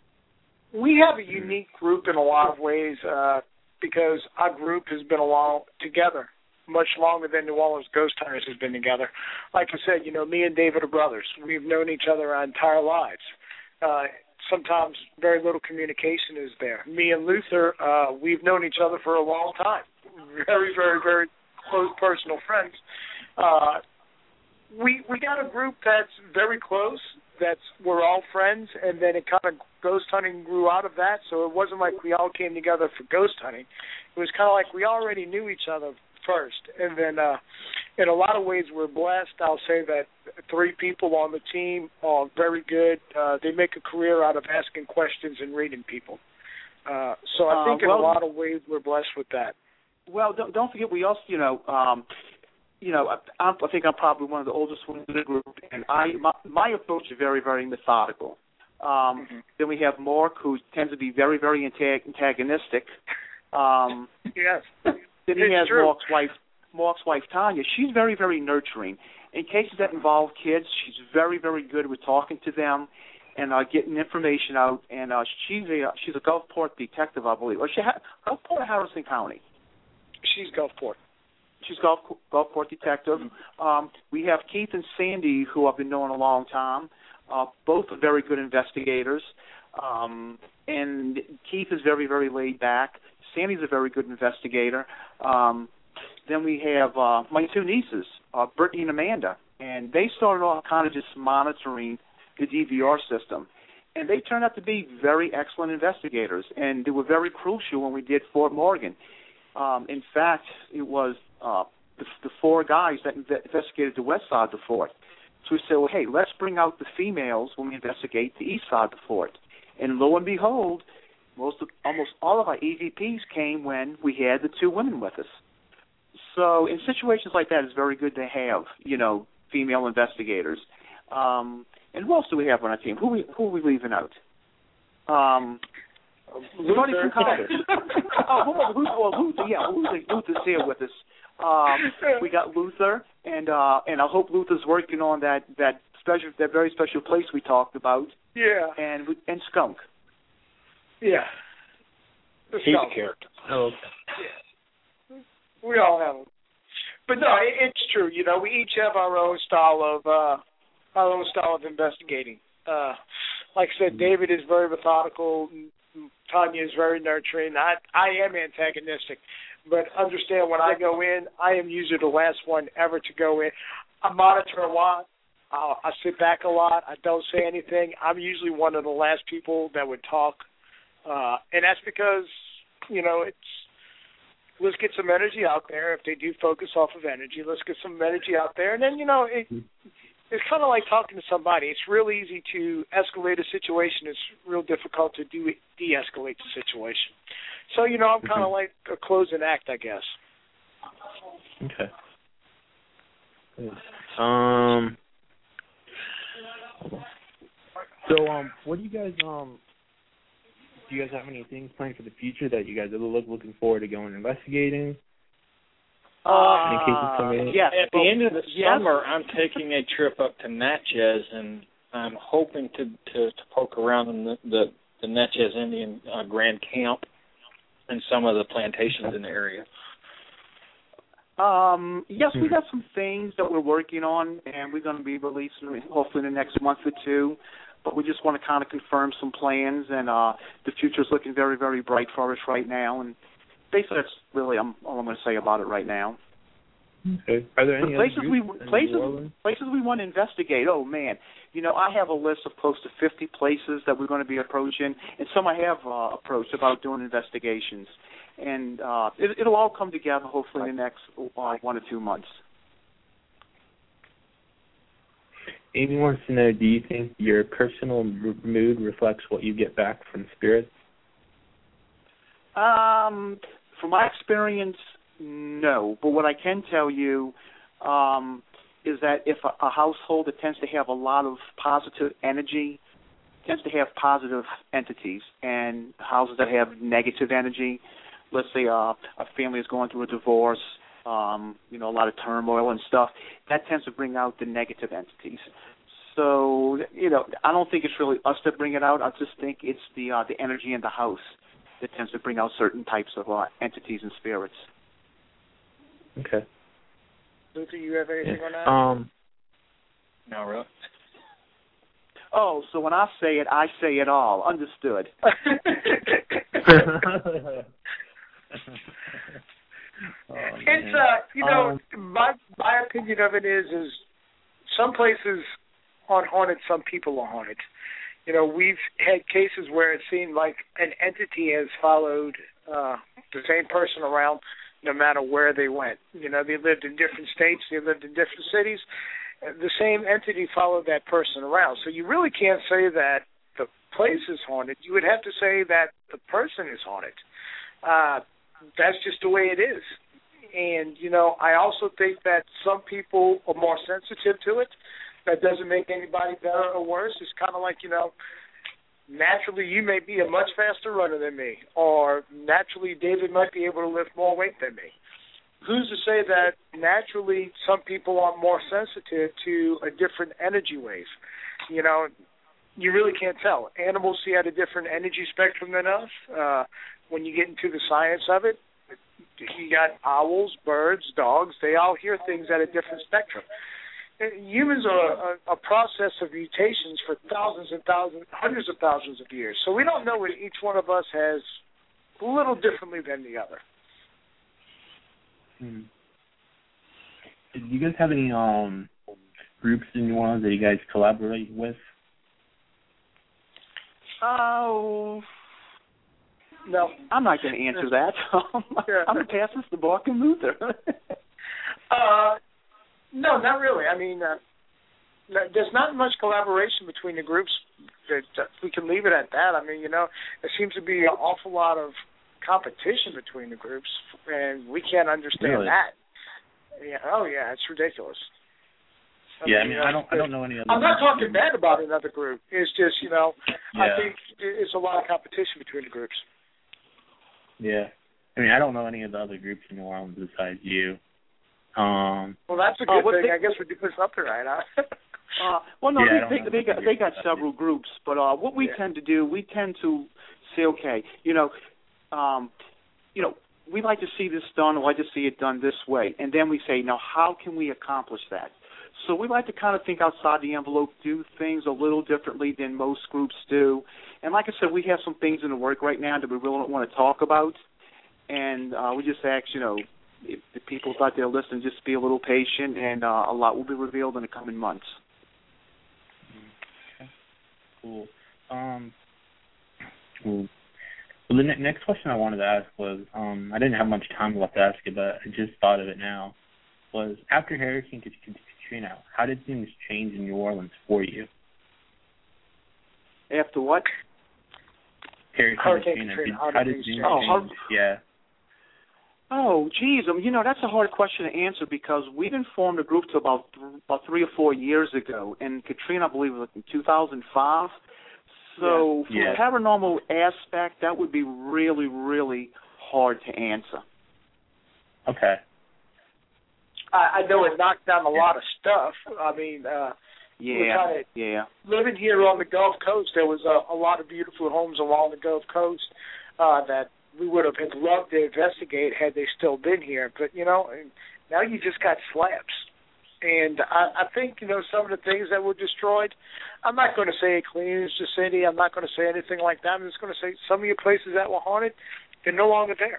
We have a unique group in a lot of ways uh, because our group has been along together much longer than New Orleans Ghost Hunters has been together. Like I said, you know, me and David are brothers. We've known each other our entire lives. Uh, sometimes very little communication is there. Me and Luther, uh, we've known each other for a long time. Very, very, very close personal friends. Uh, We we got a group that's very close, that's we're all friends, and then it kind of ghost hunting grew out of that, so it wasn't like we all came together for ghost hunting. It was kind of like we already knew each other first, and then uh, in a lot of ways we're blessed. I'll say that three people on the team are very good. Uh, they make a career out of asking questions and reading people. Uh, so I think uh, well, in a lot of ways we're blessed with that. Well, don't, don't forget we also, you know, um, You know, I, I think I'm probably one of the oldest ones in the group, and I my, my approach is very, very methodical. Um, mm-hmm. Then we have Mark, who tends to be very, very antagonistic. Um, yes, then he has Mark's wife, Mark's wife Tanya. She's very, very nurturing. In cases that involve kids, she's very, very good with talking to them and uh, getting information out. And uh, she's a she's a Gulfport detective, I believe, or she ha- Gulfport or Harrison County. She's Gulfport. She's Gulf, Gulfport detective. Um, we have Keith and Sandy, who I've been knowing a long time. Uh, both are very good investigators. Um, and Keith is very, very laid back. Sandy's a very good investigator. Um, then we have uh, my two nieces, uh, Brittany and Amanda. And they started off kind of just monitoring the D V R system. And they turned out to be very excellent investigators. And they were very crucial when we did Fort Morgan. Um, in fact, it was uh, the, the four guys that investigated the west side of the fort. So we said, well, hey, let's bring out the females when we investigate the east side of the fort. And lo and behold, most of, almost all of our E V Ps came when we had the two women with us. So in situations like that, it's very good to have, you know, female investigators. Um, and who else do we have on our team? Who we, who are we leaving out? Um... Luther. oh, who, who, well, Luther, yeah, Luther, Luther's here with us. Um, we got Luther, and uh, and I hope Luther's working on that, that special, that very special place we talked about. Yeah. And and Skunk. Yeah. The He's skunk. a character. Oh, okay. Yeah. We all have them. But no, it, it's true. You know, we each have our own style of uh, our own style of investigating. Uh, like I said, David is very methodical. Tanya is very nurturing. I I am antagonistic, but understand when I go in, I am usually the last one ever to go in. I monitor a lot. Uh, I sit back a lot. I don't say anything. I'm usually one of the last people that would talk, uh, and that's because, you know, it's let's get some energy out there. If they do focus off of energy, let's get some energy out there, and then, you know, it, it's kind of like talking to somebody. It's real easy to escalate a situation. It's real difficult to do de-escalate the situation. So, you know, I'm kind of like a closing act, I guess. Okay. Um. So, um, what do you guys um? Do you guys have any things planned for the future that you guys are look, looking forward to going investigating? Uh, Any cases coming in? Yeah, at the well, end of the yes. summer, I'm taking a trip up to Natchez, and I'm hoping to to, to poke around in the the, the Natchez Indian uh, Grand Camp and some of the plantations in the area. Um, yes, we got some things that we're working on, and we're going to be releasing hopefully in the next month or two. But we just want to kind of confirm some plans, and uh, the future's looking very, very bright for us right now. And basically, that's really um, all I'm going to say about it right now. Okay. Are there any the places other we groups in places New Orleans? places we want to investigate? Oh man, you know, I have a list of close to fifty places that we're going to be approaching, and some I have uh, approached about doing investigations. And uh, it, it'll all come together hopefully in the next uh, one or two months. Amy wants to know, do you think your personal m- mood reflects what you get back from spirits? Um, from my experience, no. But what I can tell you um, is that if a, a household that tends to have a lot of positive energy tends to have positive entities, and houses that have negative energy, let's say uh, a family is going through a divorce, um, you know, a lot of turmoil and stuff, that tends to bring out the negative entities. So, you know, I don't think it's really us that bring it out. I just think it's the uh, the energy in the house that tends to bring out certain types of uh, entities and spirits. Okay. Luther, you have anything Yeah. on that? Um, No, really? Oh, so when I say it, I say it all. Understood. oh, It's uh, you know, um, my my opinion of it is is some places aren't haunted, some people are haunted. You know, we've had cases where it seemed like an entity has followed uh, the same person around no matter where they went. You know, they lived in different states, they lived in different cities. The same entity followed that person around. So you really can't say that the place is haunted. You would have to say that the person is haunted. Uh, that's just the way it is. And, you know, I also think that some people are more sensitive to it. That doesn't make anybody better or worse. It's kind of like, you know, naturally you may be a much faster runner than me, or naturally David might be able to lift more weight than me. Who's to say that naturally some people are more sensitive to a different energy wave? You know, you really can't tell. Animals see at a different energy spectrum than us. Uh, when you get into the science of it, you got owls, birds, dogs. They all hear things at a different spectrum. Humans are a, a process of mutations for thousands and thousands, hundreds of thousands of years. So we don't know what each one of us has a little differently than the other. Hmm. Do you guys have any um groups in New Orleans that you guys collaborate with? Oh, no. I'm not going to answer that. I'm going to pass this to Buck and Luther. uh, no, not really. I mean, uh, there's not much collaboration between the groups. That, uh, we can leave it at that. I mean, you know, there seems to be an awful lot of competition between the groups, and we can't understand really? that. Yeah. Oh, yeah, it's ridiculous. I yeah, mean, I mean, I don't, I don't know any other. I'm not talking bad about another group. It's just, you know, yeah. I think it's a lot of competition between the groups. Yeah, I mean, I don't know any of the other groups in New Orleans besides you. Um, well, that's a good uh, thing. they, I guess we're doing something right, huh? uh, well, no, yeah, they, they, they got they got several groups, but uh, what we yeah. tend to do, we tend to say, okay, you know, um, you know, we like to see this done, we like to see it done this way, and then we say, now, how can we accomplish that? So we like to kind of think outside the envelope, do things a little differently than most groups do. And like I said, we have some things in the work right now that we really don't want to talk about. And uh, we just ask, you know, if the people out there listening, just be a little patient, and uh, a lot will be revealed in the coming months. Okay. Cool. Um, cool. Well, the ne- next question I wanted to ask was, um, I didn't have much time left to ask it, but I just thought of it now, was after Hurricane Katrina, how did things change in New Orleans for you? After what? Hurricane Hurricane Katrina. Katrina. How, How did did things things change? change? Oh, yeah. Oh, geez, um, you know, that's a hard question to answer because we didn't form the group till about th- about three or four years ago, and Katrina, I believe, was in two thousand five. So yeah. from a paranormal aspect, that would be really, really hard to answer. Okay. I, I know it knocked down a lot of stuff. I mean, uh, Yeah, kinda, yeah. living here on the Gulf Coast, there was a, a lot of beautiful homes along the Gulf Coast uh, that we would have loved to investigate had they still been here. But, you know, now you just got slabs. And I, I think, you know, some of the things that were destroyed, I'm not going to say it cleans the city. I'm not going to say anything like that. I'm just going to say some of your places that were haunted, they're no longer there.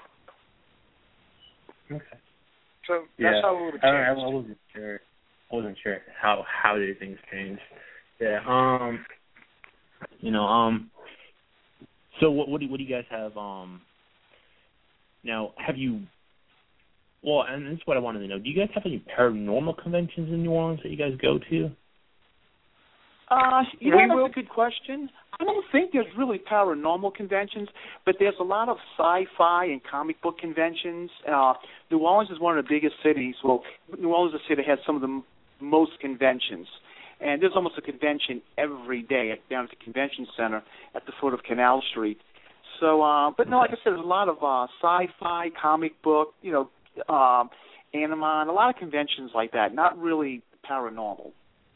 Okay. So yeah. that's how it would have I, I changed. wasn't sure. I wasn't sure how how did things change. Yeah. Um. You know. Um. So what what do what do you guys have? Um. Now, have you? Well, and this is what I wanted to know. Do you guys have any paranormal conventions in New Orleans that you guys go to? Uh, you know, that's a good question. I don't think there's really paranormal conventions, but there's a lot of sci-fi and comic book conventions. Uh, New Orleans is one of the biggest cities. Well, New Orleans is a city that has some of the m- most conventions. And there's almost a convention every day at, down at the convention center at the foot of Canal Street. So, uh, but no, like I said, there's a lot of uh, sci-fi, comic book, you know, um, Animon, a lot of conventions like that, not really paranormal.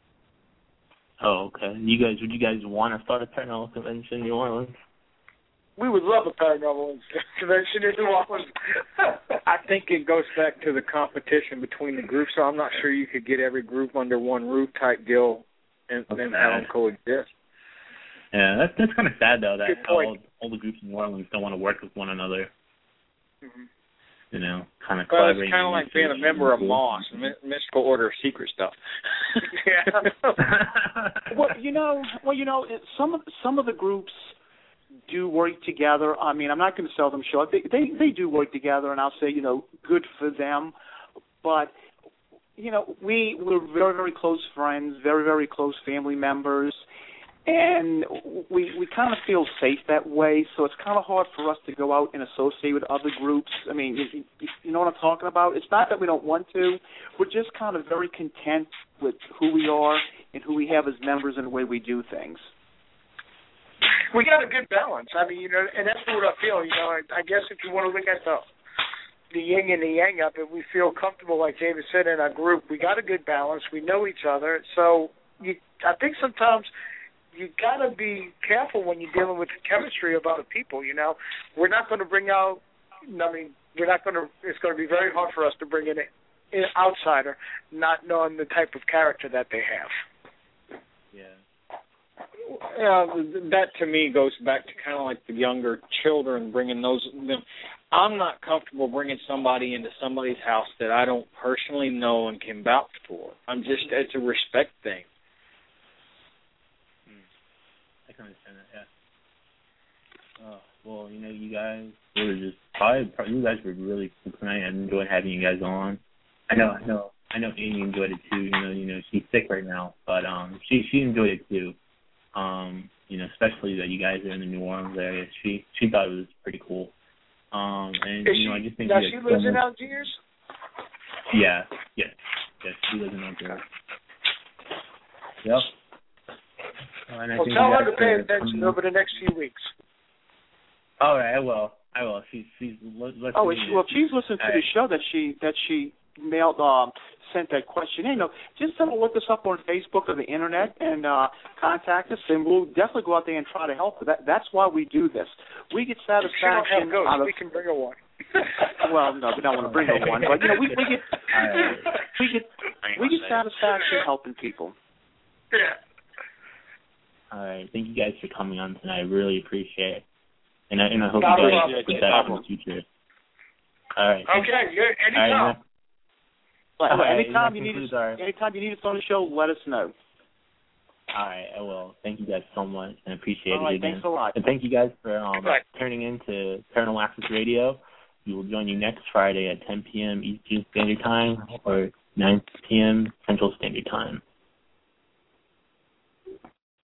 Oh, okay. You guys, would you guys want to start a paranormal convention in New Orleans? We would love a paranormal convention in New Orleans. I think it goes back to the competition between the groups, so I'm not sure you could get every group under one roof type deal and then have them coexist. Yeah, that's that's kind of sad though that Good all, point. all the groups in New Orleans don't want to work with one another. Mm-hmm. You know, kind of Well, collaborating. it's kind of like being a member of Moss, Mystical Order of Secret stuff. Yeah. well, you know, well, you know, it, some of some of the groups do work together. I mean, I'm not going to sell them short. They, they they do work together, and I'll say, you know, good for them. But you know, we we're very very close friends, very very close family members. And we we kind of feel safe that way, so it's kind of hard for us to go out and associate with other groups. I mean, you, you know what I'm talking about? It's not that we don't want to. We're just kind of very content with who we are and who we have as members and the way we do things. We got a good balance. I mean, you know, and that's what I feel. You know, I, I guess if you want to look at the the yin and the yang of it, we feel comfortable, like David said, in our group. We got a good balance. We know each other. So you, I think sometimes you got to be careful when you're dealing with the chemistry of other people, you know. We're not going to bring out, I mean, we're not going to, it's going to be very hard for us to bring in an outsider not knowing the type of character that they have. Yeah. Yeah, that to me goes back to kind of like the younger children, bringing those. Them. I'm not comfortable bringing somebody into somebody's house that I don't personally know and can vouch for. I'm just, it's a respect thing. I can understand that, yeah. Oh, well, you know, you guys were just probably, probably you guys were really cool tonight. I enjoyed having you guys on. I know, I know, I know Amy enjoyed it too. You know, you know, she's sick right now, but um, she she enjoyed it too. Um, you know, especially that you guys are in the New Orleans area. She she thought it was pretty cool. Um, and Is you know, she, I just think now you she guys lives so in much- Algiers. Yeah, yes, yes, she lives in Algiers. Yep. And I Well, think tell you her guys to pay are attention coming- over the next few weeks. All right, I will. I will. She's she's listening. Oh, if, well, if she's listening to the show that she that she mailed, um, sent that question in, you know, just uh, look us up on Facebook or the internet and uh, contact us, and we'll definitely go out there and try to help her. That that's why we do this. We get If she don't satisfaction have ghosts, out of. we can bring her one. Well, no, we don't want to bring her one, but you know, we, we get Right. we get we get satisfaction helping people. Yeah. All right. Thank you guys for coming on tonight. I really appreciate it. And I, and I hope Not a you guys problem. put that in the future. All right. Okay, good. All right, Anytime. But All right, anytime that you need concludes us, our- anytime you need us on the show, let us know. All right, I will. Thank you guys so much, and appreciate All right, it again. thanks a lot. And thank you guys for um, Right. turning in to Paranormal Access Radio. We will join you next Friday at ten p.m. Eastern Standard Time or nine p.m. Central Standard Time.